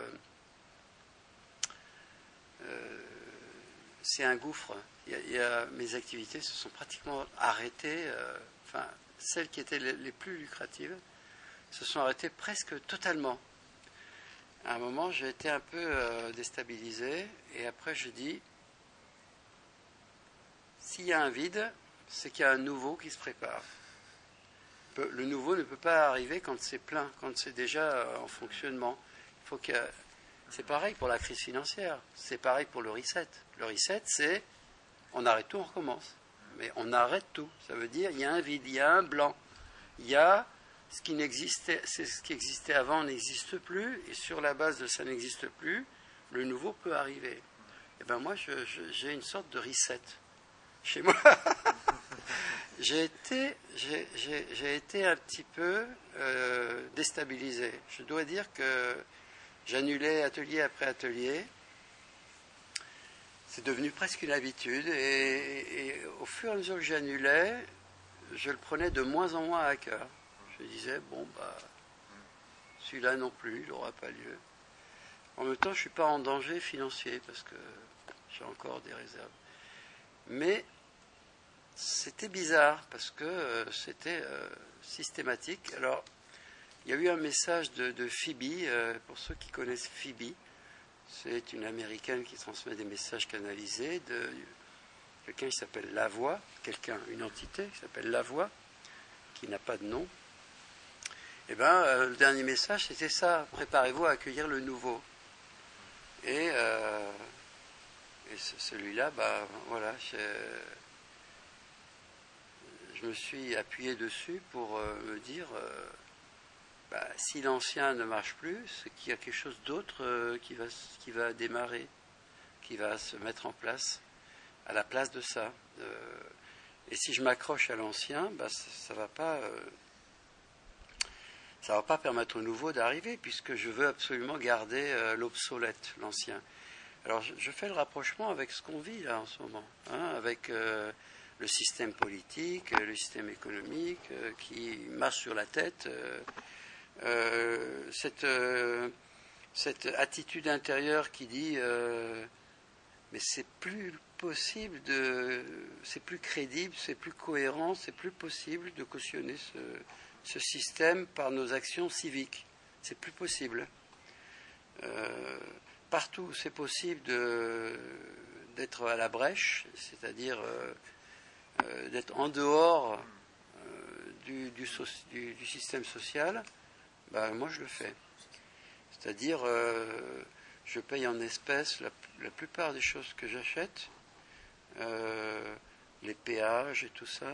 c'est un gouffre. Mes activités se sont pratiquement arrêtées, celles qui étaient les plus lucratives se sont arrêtées presque totalement. À un moment, j'ai été un peu déstabilisé, et après je dis, s'il y a un vide, c'est qu'il y a un nouveau qui se prépare. Le nouveau ne peut pas arriver quand c'est plein, quand c'est déjà en fonctionnement. C'est pareil pour la crise financière, c'est pareil pour le reset. Le reset, c'est on arrête tout, on recommence. Mais on arrête tout, ça veut dire il y a un vide, il y a un blanc, il y a ce qui existait avant n'existe plus, et sur la base de ça n'existe plus, le nouveau peut arriver. Et moi, j'ai une sorte de reset chez moi. J'ai été un petit peu déstabilisé. Je dois dire que j'annulais atelier après atelier. C'est devenu presque une habitude, et au fur et à mesure que j'annulais, je le prenais de moins en moins à cœur. Je disais, celui-là non plus, il n'aura pas lieu. En même temps, je ne suis pas en danger financier parce que j'ai encore des réserves. Mais c'était bizarre parce que c'était systématique. Alors, il y a eu un message de Phoebe, pour ceux qui connaissent Phoebe. C'est une américaine qui transmet des messages canalisés de quelqu'un qui s'appelle La Voix, une entité qui s'appelle La Voix, qui n'a pas de nom. Le dernier message, c'était ça, préparez-vous à accueillir le nouveau. Et celui-là, bah, voilà, je me suis appuyé dessus pour me dire, bah, si l'ancien ne marche plus, c'est qu'il y a quelque chose d'autre qui va démarrer, qui va se mettre en place, à la place de ça. Et si je m'accroche à l'ancien, bah, ça va pas permettre au nouveau d'arriver, puisque je veux absolument garder l'obsolète, l'ancien. Alors je fais le rapprochement avec ce qu'on vit là en ce moment, hein, avec le système politique, le système économique qui marche sur la tête, cette attitude intérieure qui dit mais c'est plus possible c'est plus crédible, c'est plus cohérent, c'est plus possible de cautionner ce système par nos actions civiques. C'est plus possible. Partout où c'est possible d'être à la brèche, c'est-à-dire d'être en dehors du système social, bah, moi je le fais. C'est-à-dire, je paye en espèces la plupart des choses que j'achète, les péages et tout ça.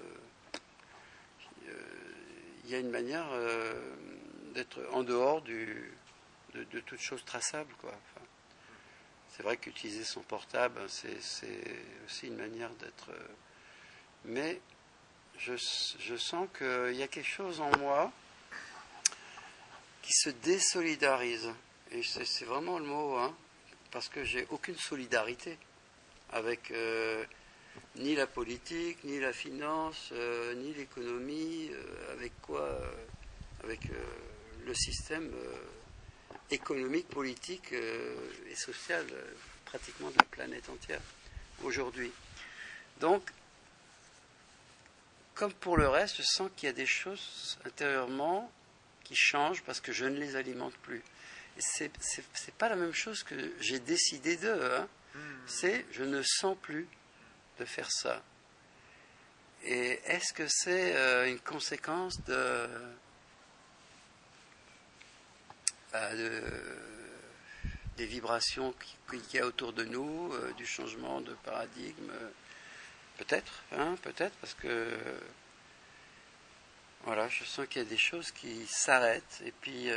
Il y a une manière d'être en dehors de toute chose traçable, quoi. Enfin, c'est vrai qu'utiliser son portable, c'est aussi une manière d'être. Mais je sens qu'il y a quelque chose en moi qui se désolidarise. Et c'est vraiment le mot, hein, parce que j'ai aucune solidarité avec ni la politique, ni la finance, ni l'économie, avec quoi, avec le système économique, politique et social pratiquement de la planète entière aujourd'hui. Donc, comme pour le reste, je sens qu'il y a des choses intérieurement qui changent parce que je ne les alimente plus. Et c'est pas la même chose que j'ai décidé d'eux. Hein. C'est je ne sens plus de faire ça. Et est-ce que c'est une conséquence des vibrations qu'il y a autour de nous, du changement de paradigme? Peut-être, hein, peut-être, parce que voilà, je sens qu'il y a des choses qui s'arrêtent et puis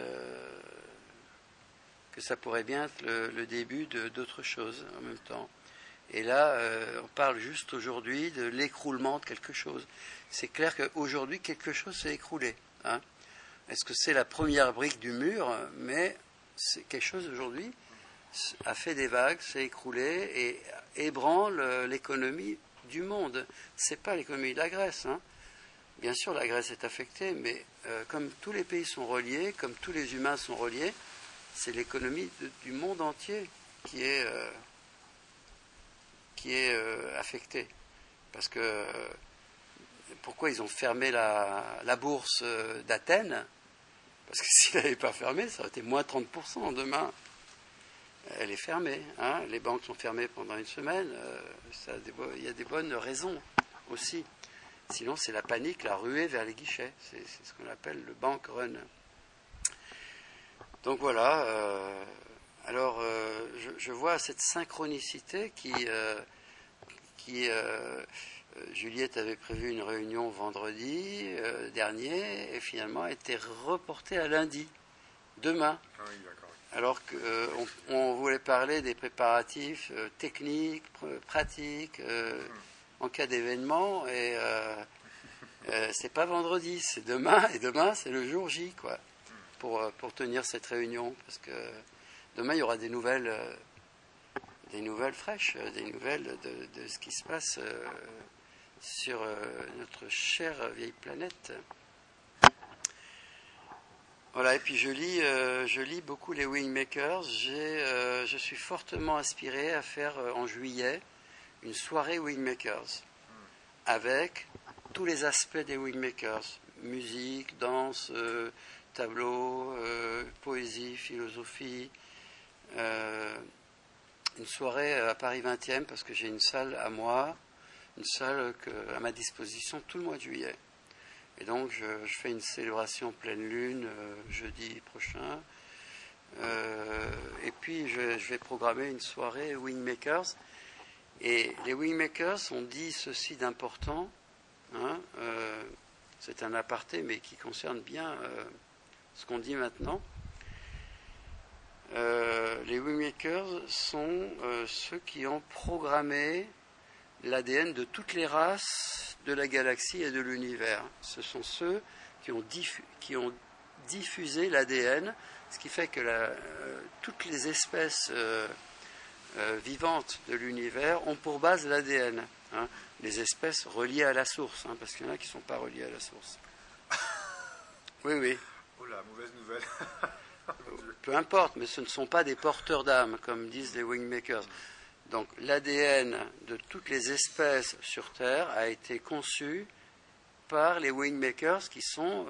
que ça pourrait bien être le début d'autres choses en même temps. Et là, on parle juste aujourd'hui de l'écroulement de quelque chose. C'est clair qu'aujourd'hui, quelque chose s'est écroulé. Hein. Est-ce que c'est la première brique du mur? Mais c'est quelque chose aujourd'hui a fait des vagues, s'est écroulé et ébranle l'économie du monde. C'est pas l'économie de la Grèce. Hein. Bien sûr, la Grèce est affectée, mais comme tous les pays sont reliés, comme tous les humains sont reliés, c'est l'économie du monde entier qui est affectée. Parce que pourquoi ils ont fermé la bourse d'Athènes? Parce que s'ils n'avaient pas fermé, ça aurait été moins 30% demain. Elle est fermée. Hein. Les banques sont fermées pendant une semaine. Il y a des bonnes raisons aussi. Sinon, c'est la panique, la ruée vers les guichets. C'est ce qu'on appelle le bank run. Donc voilà. Alors, je vois cette synchronicité qui Juliette avait prévu une réunion vendredi dernier et finalement a été reportée à lundi, demain. Ah oui, d'accord. Alors qu'on voulait parler des préparatifs techniques, pratiques, en cas d'événement, et c'est pas vendredi, c'est demain, et demain c'est le jour J, quoi, pour tenir cette réunion, parce que demain il y aura des nouvelles fraîches, des nouvelles de ce qui se passe sur notre chère vieille planète. Voilà, et puis je lis beaucoup les Wingmakers. Je suis fortement inspiré à faire en juillet une soirée Wingmakers avec tous les aspects des Wingmakers, musique, danse, tableau, poésie, philosophie. Une soirée à Paris 20e parce que j'ai une salle à moi, une salle à ma disposition tout le mois de juillet. Et donc je fais une célébration pleine lune jeudi prochain. Et puis je vais programmer une soirée Wingmakers. Et les Wingmakers ont dit ceci d'important, hein, c'est un aparté mais qui concerne bien ce qu'on dit maintenant. Les Wingmakers sont ceux qui ont programmé l'ADN de toutes les races de la galaxie et de l'univers. Ce sont ceux qui ont diffusé l'ADN, ce qui fait que toutes les espèces vivantes de l'univers ont pour base l'ADN. Hein, les espèces reliées à la source, hein, parce qu'il y en a qui ne sont pas reliées à la source. Oui, oui. Oh la mauvaise nouvelle. Peu importe, mais ce ne sont pas des porteurs d'âme, comme disent les Wingmakers. Donc l'ADN de toutes les espèces sur Terre a été conçu par les Wingmakers, qui sont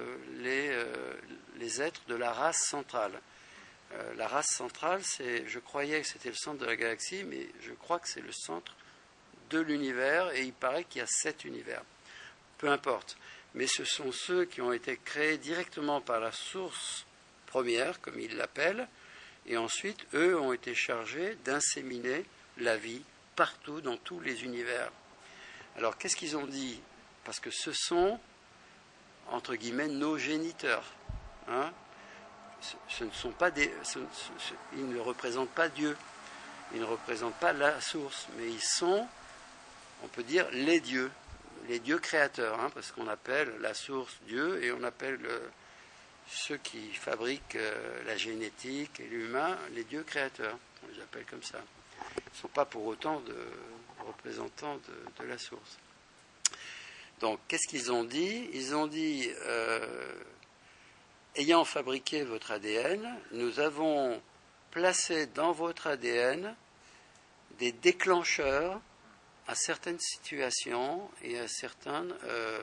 les êtres de la race centrale. La race centrale, je croyais que c'était le centre de la galaxie, mais je crois que c'est le centre de l'univers, et il paraît qu'il y a 7 univers. Peu importe. Mais ce sont ceux qui ont été créés directement par la source première, comme ils l'appellent, et ensuite, eux ont été chargés d'inséminer la vie partout, dans tous les univers. Alors, qu'est-ce qu'ils ont dit? Parce que ce sont, entre guillemets, nos géniteurs. Hein? Ce ne sont pas ils ne représentent pas Dieu, ils ne représentent pas la source, mais ils sont, on peut dire, les dieux créateurs, hein, parce qu'on appelle la source Dieu, et on appelle ceux qui fabriquent la génétique et l'humain les dieux créateurs. On les appelle comme ça. Ils ne sont pas pour autant de représentants de la source. Donc, qu'est-ce qu'ils ont dit? Ils ont dit, ayant fabriqué votre ADN, nous avons placé dans votre ADN des déclencheurs à certaines situations et à certaines...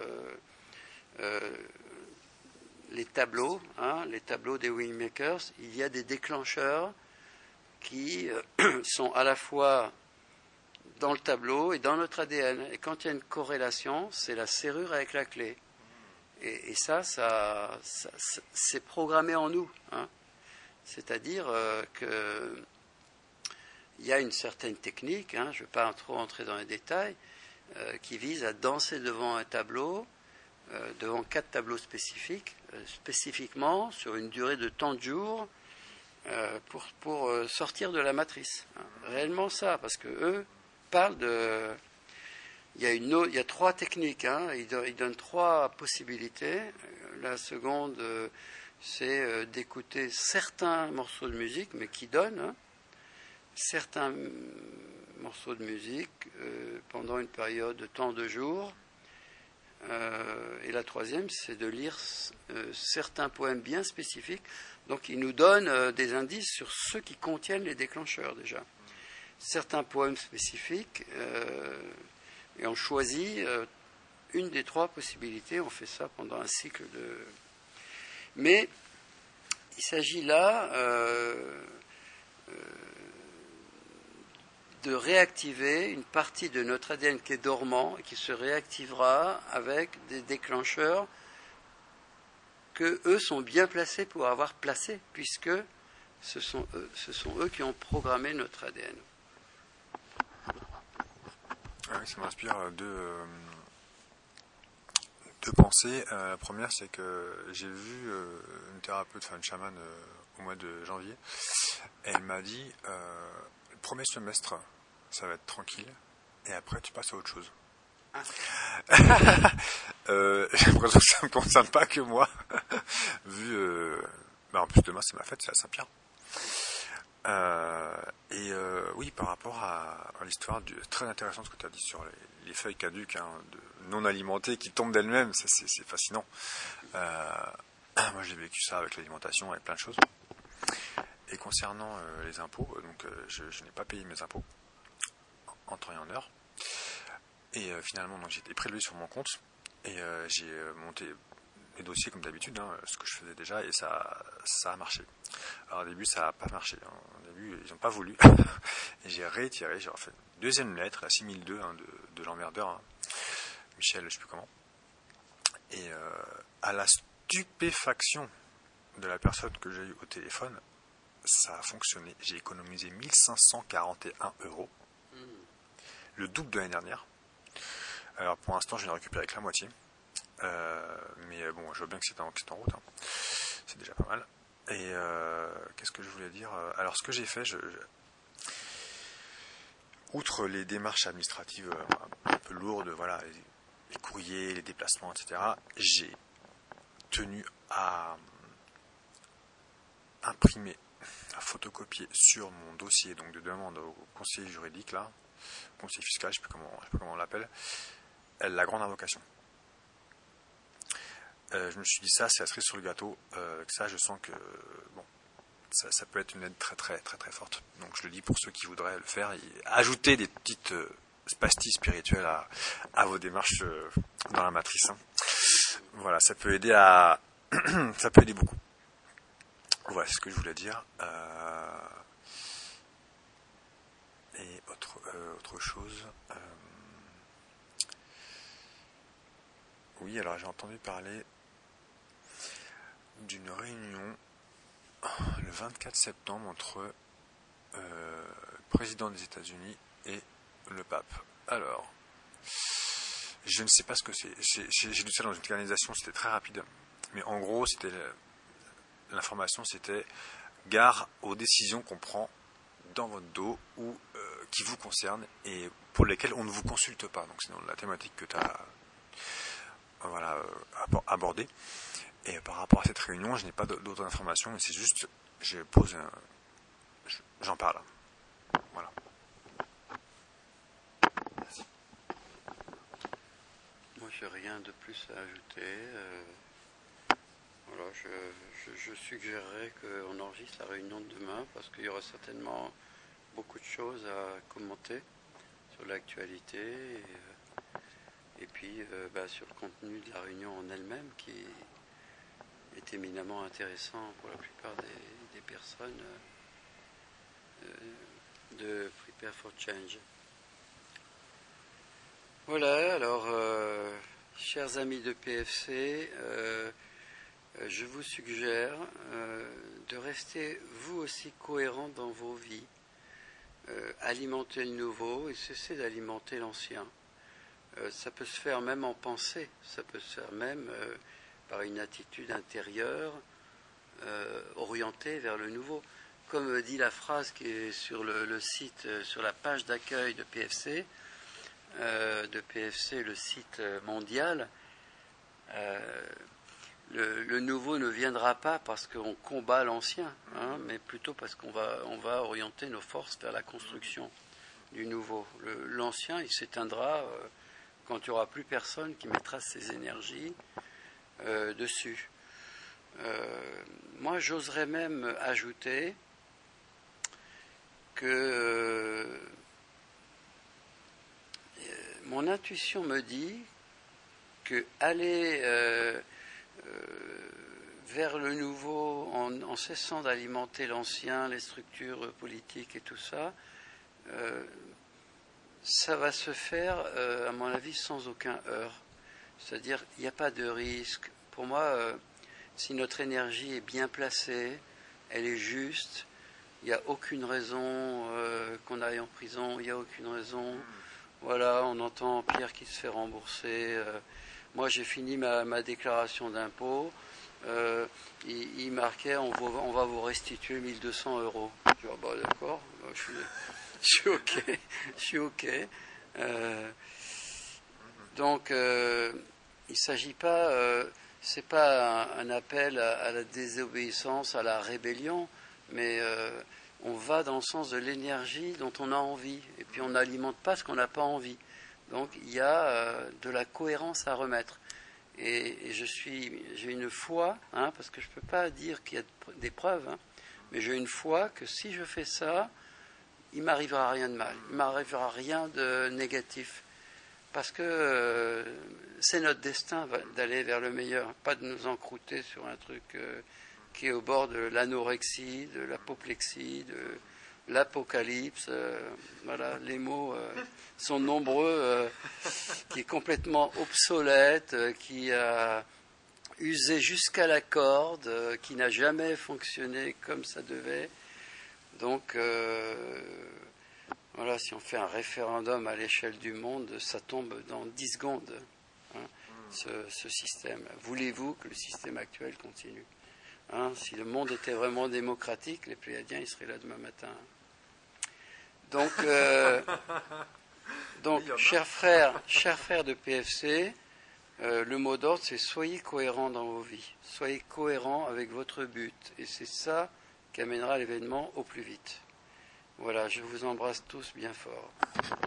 les tableaux des Wingmakers, il y a des déclencheurs qui sont à la fois dans le tableau et dans notre ADN. Et quand il y a une corrélation, c'est la serrure avec la clé. Et ça c'est programmé en nous. Hein. C'est-à-dire qu'il y a une certaine technique, hein, je ne vais pas trop entrer dans les détails, qui vise à danser devant un tableau, devant 4 tableaux spécifiquement sur une durée de tant de jours pour sortir de la matrice. Hein. Réellement ça, parce que eux parlent de... Il y a 3 techniques, hein. Ils donnent 3 possibilités. La seconde, c'est d'écouter certains morceaux de musique, mais qui donnent hein, certains morceaux de musique pendant une période de tant de jours. Et la troisième, c'est de lire certains poèmes bien spécifiques. Donc, ils nous donnent des indices sur ceux qui contiennent les déclencheurs, déjà. Certains poèmes spécifiques, et on choisit une des 3 possibilités. On fait ça pendant un cycle de... Mais, il s'agit là de réactiver une partie de notre ADN qui est dormant et qui se réactivera avec des déclencheurs que eux sont bien placés pour avoir placés, puisque ce sont eux qui ont programmé notre ADN. Ah oui, ça m'inspire deux pensées. La première, c'est que j'ai vu une thérapeute, enfin une chamane, au mois de janvier. Et elle m'a dit, le premier semestre, ça va être tranquille, et après tu passes à autre chose. Ah. J'ai l'impression que ça ne me concerne pas que moi, vu... en plus demain c'est ma fête, c'est à Saint-Pierre. Oui, par rapport à l'histoire très intéressante ce que tu as dit sur les feuilles caduques, hein, non alimentées qui tombent d'elles-mêmes, c'est fascinant. Moi j'ai vécu ça avec l'alimentation, avec plein de choses. Et concernant les impôts, donc je n'ai pas payé mes impôts en temps et en heure. Et finalement, donc, j'ai été prélevé sur mon compte et j'ai monté les dossiers comme d'habitude, hein, ce que je faisais déjà, et ça a marché. Alors au début, ça n'a pas marché. Hein. Au début, ils n'ont pas voulu. Et j'ai réitéré, j'ai refait une deuxième lettre, la 6002 hein, de l'emmerdeur, hein, Michel, je ne sais plus comment. Et à la stupéfaction de la personne que j'ai eue au téléphone, ça a fonctionné. J'ai économisé 1541 €, le double de l'année dernière. Alors pour l'instant, je viens de récupérer que la moitié. Mais bon, je vois bien que c'est en route. Hein. C'est déjà pas mal. Et qu'est-ce que je voulais dire? Alors ce que j'ai fait, outre les démarches administratives un peu lourdes, voilà, les courriers, les déplacements, etc., j'ai tenu à imprimer, à photocopier sur mon dossier donc de demande au conseiller juridique, là, conseiller fiscal, je ne sais pas comment on l'appelle, la grande invocation. Je me suis dit ça, c'est la cerise sur le gâteau. Ça, je sens que bon, ça peut être une aide très très très très forte. Donc je le dis pour ceux qui voudraient le faire, et ajouter des petites pastilles spirituelles à vos démarches dans la matrice. Hein. Voilà, ça peut aider ça peut aider beaucoup. Voilà, c'est ce que je voulais dire. Et autre chose. Oui, alors j'ai entendu parler d'une réunion le 24 septembre entre le président des États-Unis et le pape. Alors, je ne sais pas ce que c'est. J'ai lu ça dans une organisation, c'était très rapide. Mais en gros, l'information, c'était gare aux décisions qu'on prend dans votre dos ou qui vous concernent et pour lesquelles on ne vous consulte pas. Donc c'est dans la thématique que tu as abordée. Et par rapport à cette réunion, je n'ai pas d'autres informations, mais c'est juste, j'en parle. Voilà. Moi, je n'ai rien de plus à ajouter. Voilà, je suggérerais qu'on enregistre la réunion de demain parce qu'il y aura certainement beaucoup de choses à commenter sur l'actualité et puis sur le contenu de la réunion en elle-même qui est éminemment intéressant pour la plupart des personnes de Prepare for Change. Voilà, alors, chers amis de PFC, je vous suggère de rester vous aussi cohérents dans vos vies, alimenter le nouveau et cesser d'alimenter l'ancien. Ça peut se faire même en pensée, ça peut se faire même par une attitude intérieure orientée vers le nouveau. Comme dit la phrase qui est sur le site, sur la page d'accueil de PFC, le site mondial, le nouveau ne viendra pas parce qu'on combat l'ancien, hein, mais plutôt parce qu'on va orienter nos forces vers la construction du nouveau. L'ancien, il s'éteindra quand il n'y aura plus personne qui mettra ses énergies dessus. Moi, j'oserais même ajouter que mon intuition me dit que aller vers le nouveau en cessant d'alimenter l'ancien, les structures politiques et tout ça, ça va se faire, à mon avis, sans aucun heurt. C'est-à-dire, il n'y a pas de risque. Pour moi, si notre énergie est bien placée, elle est juste, il n'y a aucune raison qu'on aille en prison, il n'y a aucune raison. Voilà, on entend Pierre qui se fait rembourser. Moi, j'ai fini ma déclaration d'impôt. Il marquait on va vous restituer 1 200 €. Je dis, bah, d'accord, je suis OK. Donc, il ne s'agit pas, c'est pas un appel à la désobéissance, à la rébellion, mais on va dans le sens de l'énergie dont on a envie, et puis on n'alimente pas ce qu'on n'a pas envie. Donc, il y a de la cohérence à remettre. Et j'ai une foi, hein, parce que je ne peux pas dire qu'il y a des preuves, hein, mais j'ai une foi que si je fais ça, il ne m'arrivera rien de mal, il ne m'arrivera rien de négatif. Parce que c'est notre destin d'aller vers le meilleur, pas de nous encrouter sur un truc qui est au bord de l'anorexie, de l'apoplexie, de l'apocalypse. Voilà, les mots sont nombreux, qui est complètement obsolète, qui a usé jusqu'à la corde, qui n'a jamais fonctionné comme ça devait. Donc, voilà, si on fait un référendum à l'échelle du monde, ça tombe dans 10 secondes, hein, ce système. Voulez-vous que le système actuel continue, hein? Si le monde était vraiment démocratique, les Pléiadiens, ils seraient là demain matin. Donc chers frères de PFC, le mot d'ordre, c'est soyez cohérents dans vos vies. Soyez cohérents avec votre but. Et c'est ça qui amènera l'événement au plus vite. Voilà, je vous embrasse tous bien fort.